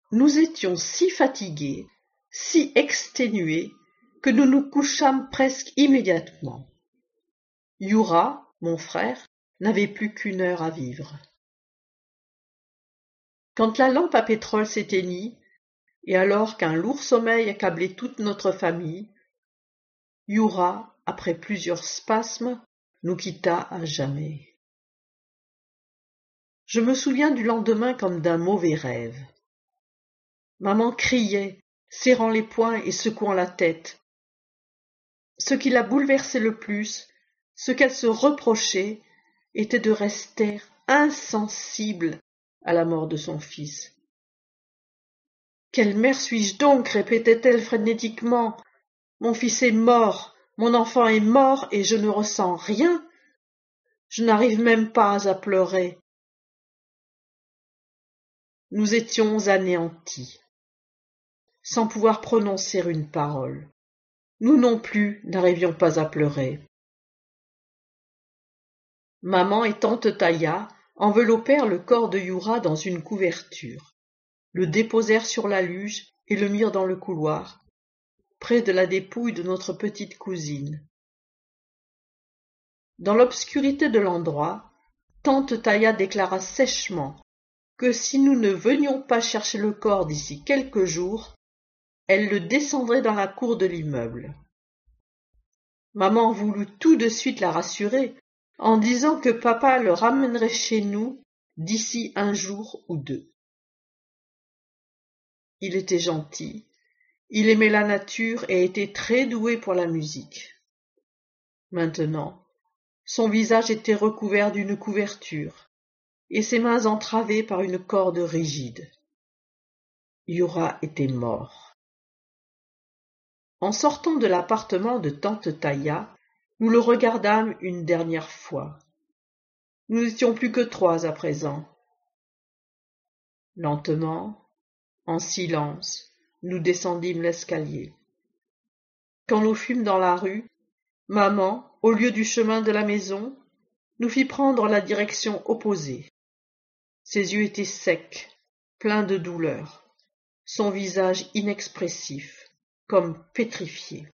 Nous étions si fatigués, si exténués, que nous nous couchâmes presque immédiatement. Youra, mon frère, n'avait plus qu'1 heure à vivre. Quand la lampe à pétrole s'éteignit, et alors qu'un lourd sommeil accablait toute notre famille, Youra, après plusieurs spasmes, nous quitta à jamais. Je me souviens du lendemain comme d'un mauvais rêve. Maman criait, serrant les poings et secouant la tête. Ce qui la bouleversait le plus, ce qu'elle se reprochait, était de rester insensible à la mort de son fils. « Quelle mère suis-je donc ?» répétait-elle frénétiquement. « Mon fils est mort, mon enfant est mort et je ne ressens rien. Je n'arrive même pas à pleurer. » Nous étions anéantis, sans pouvoir prononcer une parole. Nous non plus n'arrivions pas à pleurer. Maman et tante Taya enveloppèrent le corps de Youra dans une couverture, le déposèrent sur la luge et le mirent dans le couloir, près de la dépouille de notre petite cousine. Dans l'obscurité de l'endroit, tante Taya déclara sèchement que si nous ne venions pas chercher le corps d'ici quelques jours, elle le descendrait dans la cour de l'immeuble. Maman voulut tout de suite la rassurer en disant que papa le ramènerait chez nous d'ici 1 jour ou 2. Il était gentil, il aimait la nature et était très doué pour la musique. Maintenant, son visage était recouvert d'une couverture et ses mains entravées par une corde rigide. Youra était mort. En sortant de l'appartement de tante Taya, nous le regardâmes une dernière fois. Nous n'étions plus que 3 à présent. Lentement, en silence, nous descendîmes l'escalier. Quand nous fûmes dans la rue, maman, au lieu du chemin de la maison, nous fit prendre la direction opposée. Ses yeux étaient secs, pleins de douleur, son visage inexpressif, comme pétrifié.